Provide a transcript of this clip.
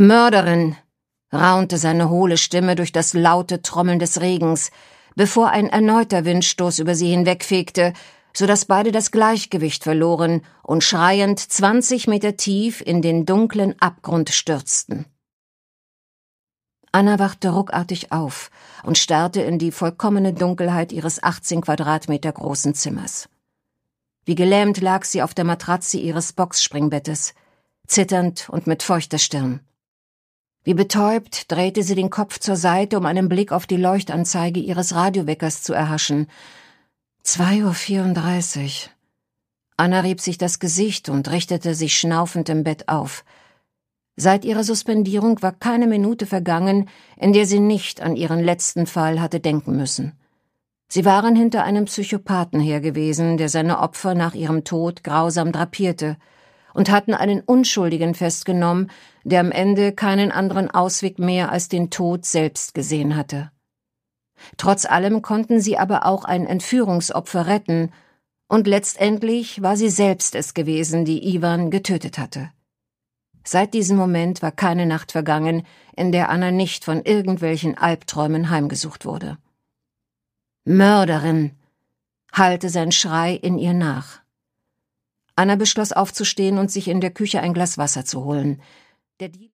»Mörderin«, raunte seine hohle Stimme durch das laute Trommeln des Regens, bevor ein erneuter Windstoß über sie hinwegfegte, so dass beide das Gleichgewicht verloren und schreiend 20 Meter tief in den dunklen Abgrund stürzten. Anna wachte ruckartig auf und starrte in die vollkommene Dunkelheit ihres 18 Quadratmeter großen Zimmers. Wie gelähmt lag sie auf der Matratze ihres Boxspringbettes, zitternd und mit feuchter Stirn. Wie betäubt drehte sie den Kopf zur Seite, um einen Blick auf die Leuchtanzeige ihres Radioweckers zu erhaschen. 2:34 Uhr. Anna rieb sich das Gesicht und richtete sich schnaufend im Bett auf. Seit ihrer Suspendierung war keine Minute vergangen, in der sie nicht an ihren letzten Fall hatte denken müssen. Sie waren hinter einem Psychopathen her gewesen, der seine Opfer nach ihrem Tod grausam drapierte, und hatten einen Unschuldigen festgenommen, der am Ende keinen anderen Ausweg mehr als den Tod selbst gesehen hatte. Trotz allem konnten sie aber auch ein Entführungsopfer retten, und letztendlich war sie selbst es gewesen, die Iwan getötet hatte. Seit diesem Moment war keine Nacht vergangen, in der Anna nicht von irgendwelchen Albträumen heimgesucht wurde. »Mörderin«, hallte sein Schrei in ihr nach. Anna beschloss aufzustehen und sich in der Küche ein Glas Wasser zu holen. Der